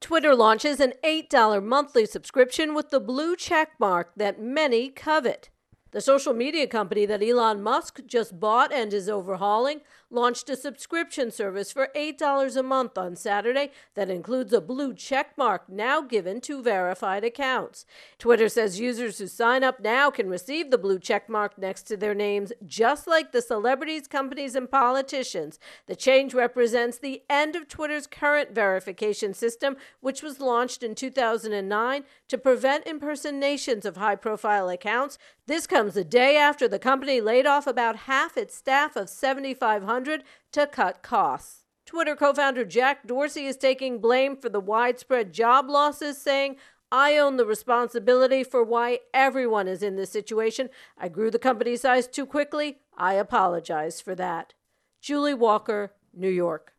Twitter launches an $8 monthly subscription with the blue check mark that many covet. The social media company that Elon Musk just bought and is overhauling launched a subscription service for $8 a month on Saturday that includes a blue check mark now given to verified accounts. Twitter says users who sign up now can receive the blue check mark next to their names, just like the celebrities, companies, and politicians. The change represents the end of Twitter's current verification system, which was launched in 2009 to prevent impersonations of high-profile accounts. This comes a day after the company laid off about half its staff of 7,500 to cut costs. Twitter co-founder Jack Dorsey is taking blame for the widespread job losses, saying, "I own the responsibility for why everyone is in this situation. I grew the company size too quickly. I apologize for that." Julie Walker, New York.